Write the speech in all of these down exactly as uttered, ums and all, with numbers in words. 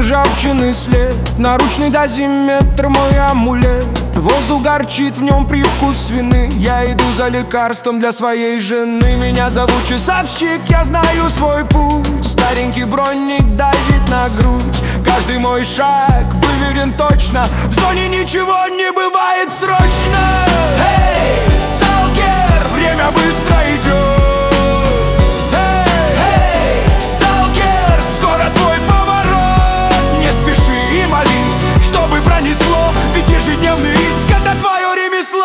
ржавчины след, наручный дозиметр мой амулет. Воздух горчит, в нем привкус свины. Я иду за лекарством для своей жены. Меня зовут часовщик, я знаю свой путь. Старенький броник давит на грудь. Каждый мой шаг выверен точно. В зоне ничего не бывает срочно. Эй, сталкер, время быстро идет. Эй, эй, сталкер, скоро твой поворот. Не спеши и молись, чтобы пронесло. Ведь ежедневный риск — это твое ремесло.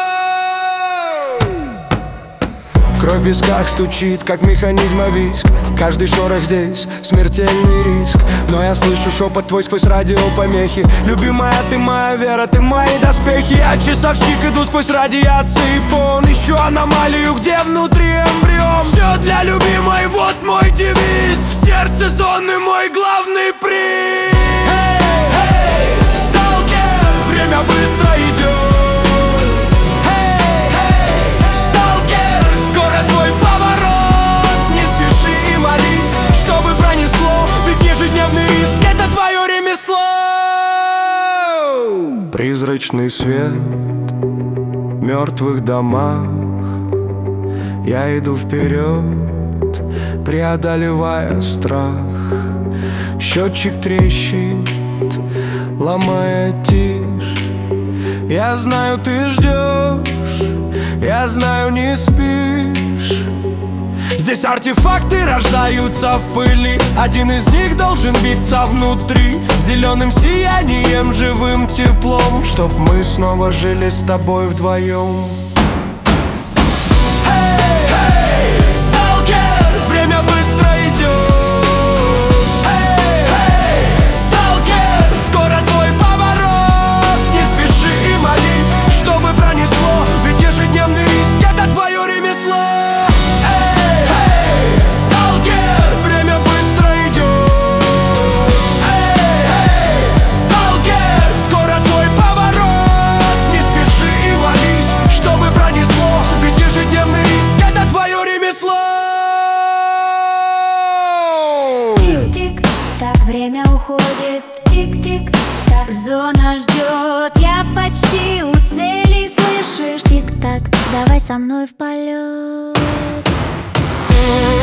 Кровь в висках стучит, как механизма виск. Каждый шорох здесь — смертельный риск. Но я слышу шепот твой сквозь радиопомехи. Любимая, ты моя вера, ты мои доспехи. Я часовщик, иду сквозь радиации фон. Ищу аномалию, где внутри эмбрион. Все для любимой, вот мой девиз. В сердце зоны мой главный приз. Эй, эй, сталкер, время быстро идет. Призрачный свет в мертвых домах. Я иду вперед, преодолевая страх. Счетчик трещит, ломая тишь. Я знаю, ты ждешь, я знаю, не спишь. Здесь артефакты рождаются в пыли. Один из них должен биться внутри зеленым сиянием, живым теплом, чтоб мы снова жили с тобой вдвоем. Эй, эй, сталкер, время быстро идет. Эй, эй, сталкер, скоро твой поворот. Не спеши и молись, чтобы пронесло. Ведь ежедневный риск — это твое ремесло. Время уходит, тик-тик, так зона ждет. Я почти у цели, слышишь? Тик-так, давай со мной в полет.